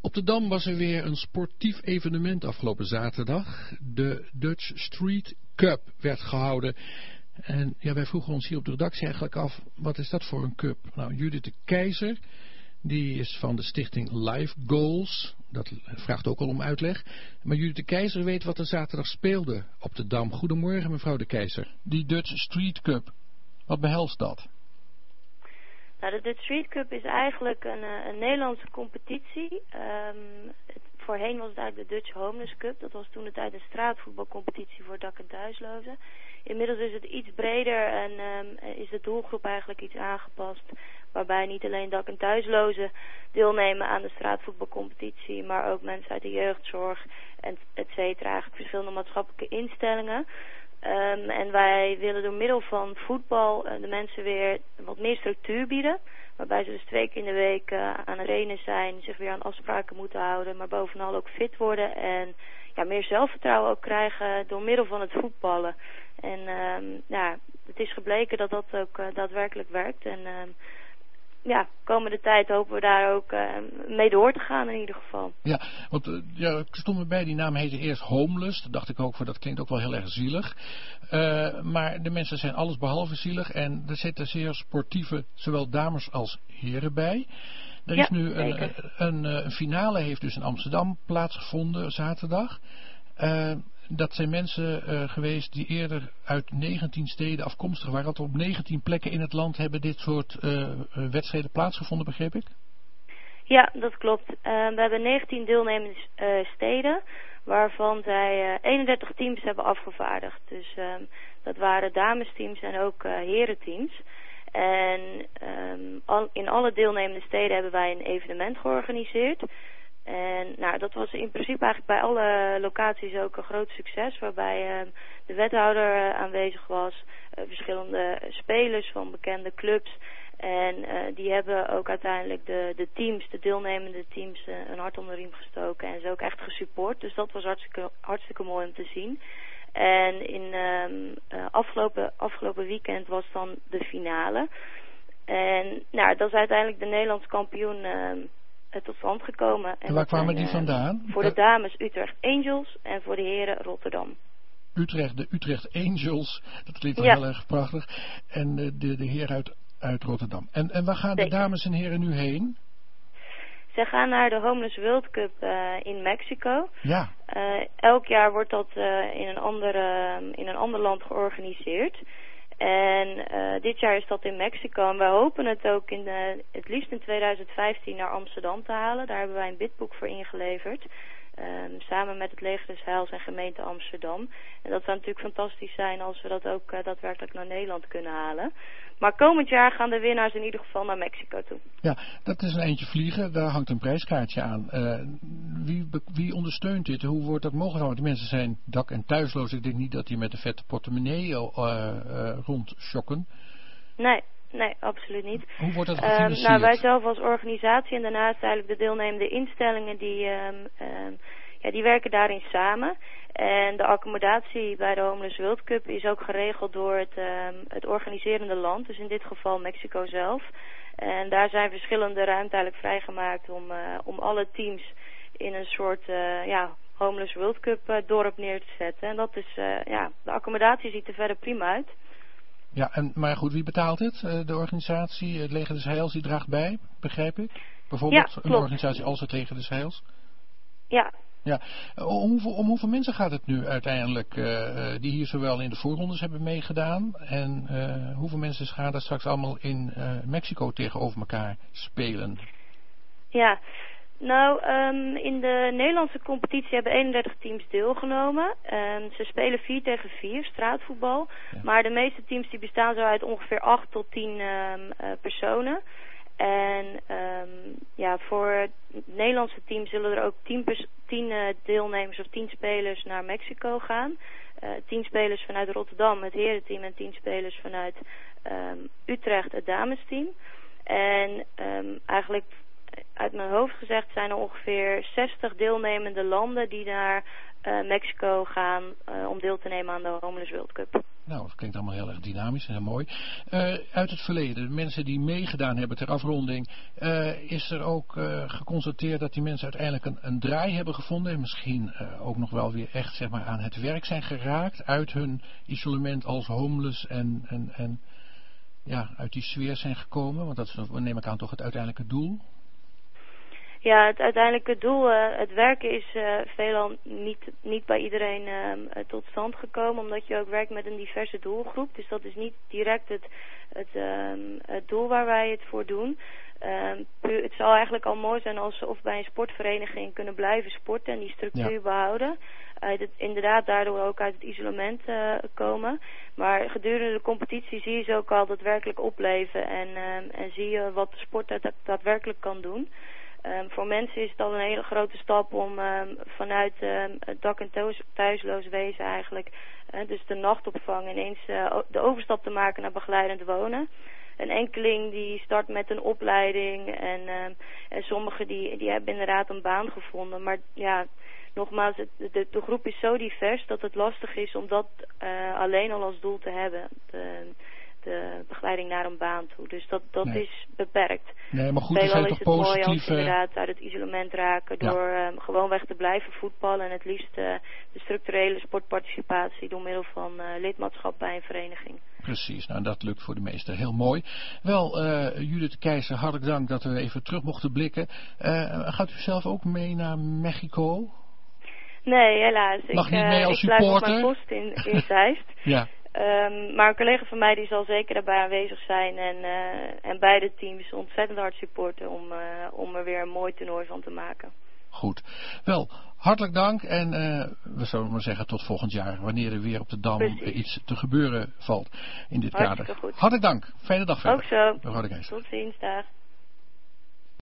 Op de Dam was er weer een sportief evenement afgelopen zaterdag. De Dutch Street Cup werd gehouden. En ja, wij vroegen ons hier op de redactie eigenlijk af, wat is dat voor een cup? Nou, Judith de Keizer, die is van de stichting Life Goals. Dat vraagt ook al om uitleg. Maar Judith de Keizer weet wat er zaterdag speelde op de Dam. Goedemorgen, mevrouw de Keizer. Die Dutch Street Cup, wat behelst dat? Nou, de Dutch Street Cup is eigenlijk een Nederlandse competitie. Voorheen was het eigenlijk de Dutch Homeless Cup. Dat was toen de tijd een straatvoetbalcompetitie voor dak- en thuislozen. Inmiddels is het iets breder en is de doelgroep eigenlijk iets aangepast. Waarbij niet alleen dak- en thuislozen deelnemen aan de straatvoetbalcompetitie, maar ook mensen uit de jeugdzorg en et cetera. Eigenlijk verschillende maatschappelijke instellingen. En wij willen door middel van voetbal de mensen weer wat meer structuur bieden. Waarbij ze dus 2 keer in de week aan het trainen zijn, zich weer aan afspraken moeten houden. Maar bovenal ook fit worden en ja, meer zelfvertrouwen ook krijgen door middel van het voetballen. En het is gebleken dat dat ook daadwerkelijk werkt. En komende tijd hopen we daar ook mee door te gaan in ieder geval. Ja, want ik stond erbij, die naam heette eerst Homeless. Dat dacht ik ook, dat klinkt ook wel heel erg zielig. Maar de mensen zijn alles behalve zielig. En er zitten zeer sportieve, zowel dames als heren bij. Er is nu een finale, heeft dus in Amsterdam plaatsgevonden, zaterdag. Dat zijn mensen geweest die eerder uit 19 steden afkomstig waren. Dat op 19 plekken in het land hebben dit soort wedstrijden plaatsgevonden, begreep ik? Ja, dat klopt. We hebben 19 deelnemende steden, waarvan zij 31 teams hebben afgevaardigd. Dus dat waren damesteams en ook herenteams. En in alle deelnemende steden hebben wij een evenement georganiseerd. En dat was in principe eigenlijk bij alle locaties ook een groot succes, waarbij de wethouder aanwezig was, verschillende spelers van bekende clubs. En die hebben ook uiteindelijk de teams, de deelnemende teams, een hart onder de riem gestoken en ze ook echt gesupport. Dus dat was hartstikke mooi om te zien. En in afgelopen weekend was dan de finale. En dat is uiteindelijk de Nederlandse kampioen tot stand gekomen. En waar kwamen die vandaan? Voor de dames Utrecht Angels en voor de heren Rotterdam. De Utrecht Angels, dat klinkt wel heel erg prachtig. En de heer uit Rotterdam. En waar gaan de dames en heren nu heen? Ze gaan naar de Homeless World Cup in Mexico. Ja. Elk jaar wordt dat in een ander land georganiseerd. En dit jaar is dat in Mexico. En wij hopen het ook het liefst in 2015 naar Amsterdam te halen. Daar hebben wij een bidboek voor ingeleverd. Samen met het Leger des Heils en gemeente Amsterdam. En dat zou natuurlijk fantastisch zijn als we dat ook daadwerkelijk naar Nederland kunnen halen. Maar komend jaar gaan de winnaars in ieder geval naar Mexico toe. Ja, dat is een eindje vliegen. Daar hangt een prijskaartje aan. Wie ondersteunt dit? Hoe wordt dat mogelijk? Want die mensen zijn dak- en thuisloos. Ik denk niet dat die met een vette portemonnee rondschokken. Nee, absoluut niet. Hoe wordt dat gefinancierd? Wij zelf als organisatie en daarnaast eigenlijk de deelnemende instellingen die werken daarin samen. En de accommodatie bij de Homeless World Cup is ook geregeld door het organiserende land. Dus in dit geval Mexico zelf. En daar zijn verschillende ruimten eigenlijk vrijgemaakt om alle teams in een soort Homeless World Cup dorp neer te zetten. En dat is, de accommodatie ziet er verder prima uit. Ja, maar goed, wie betaalt het? De organisatie, het Leger des Heils, die draagt bij, begrijp ik? Bijvoorbeeld een organisatie als het Leger des Heils? Ja. Ja. Om hoeveel mensen gaat het nu uiteindelijk, die hier zowel in de voorrondes hebben meegedaan? En hoeveel mensen gaan er straks allemaal in Mexico tegenover elkaar spelen? Ja. In de Nederlandse competitie hebben 31 teams deelgenomen. Ze spelen 4 tegen 4, straatvoetbal. Ja. Maar de meeste teams die bestaan zo uit ongeveer 8 tot 10 personen. En voor het Nederlandse team zullen er ook 10 deelnemers of 10 spelers naar Mexico gaan. 10 spelers vanuit Rotterdam, het herenteam, en 10 spelers vanuit Utrecht, het damesteam. En eigenlijk uit mijn hoofd gezegd zijn er ongeveer 60 deelnemende landen die naar Mexico gaan om deel te nemen aan de Homeless World Cup. Nou, dat klinkt allemaal heel erg dynamisch en heel mooi. Uit het verleden, de mensen die meegedaan hebben ter afronding, is er ook geconstateerd dat die mensen uiteindelijk een draai hebben gevonden en misschien ook nog wel weer echt zeg maar, aan het werk zijn geraakt uit hun isolement als homeless en ja, uit die sfeer zijn gekomen, want dat is, neem ik aan, toch het uiteindelijke doel? Ja, het uiteindelijke doel, het werken is veelal niet bij iedereen tot stand gekomen, omdat je ook werkt met een diverse doelgroep. Dus dat is niet direct het doel waar wij het voor doen. Het zou eigenlijk al mooi zijn als ze of bij een sportvereniging kunnen blijven sporten en die structuur behouden. Inderdaad daardoor ook uit het isolement komen. Maar gedurende de competitie zie je ze ook al daadwerkelijk opleven en zie je wat de sport daadwerkelijk kan doen. Voor mensen is het al een hele grote stap om vanuit het dak- en thuisloos wezen eigenlijk, dus de nachtopvang, ineens de overstap te maken naar begeleidend wonen. Een enkeling die start met een opleiding en sommigen die hebben inderdaad een baan gevonden. Maar ja, nogmaals, de groep is zo divers dat het lastig is om dat alleen al als doel te hebben. De begeleiding naar een baan toe. Dus dat is beperkt. Nee, maar goed, er zijn toch positieve... mooi als inderdaad uit het isolement raken door gewoonweg te blijven voetballen en het liefst de structurele sportparticipatie door middel van lidmaatschap bij een vereniging. Precies, nou dat lukt voor de meesten heel mooi. Wel, Judith Keizer, hartelijk dank dat we even terug mochten blikken. Gaat u zelf ook mee naar Mexico? Nee, helaas. Mag niet mee als supporter? Ik blijf op mijn post in Zeist. Ja. Maar een collega van mij die zal zeker daarbij aanwezig zijn en beide teams ontzettend hard supporten om er weer een mooi toernooi van te maken. Goed. Wel, hartelijk dank en we zullen maar zeggen tot volgend jaar wanneer er weer op de Dam iets te gebeuren valt in dit kader. Goed. Hartelijk dank. Fijne dag verder. Ook zo. Tot ziens. Dag.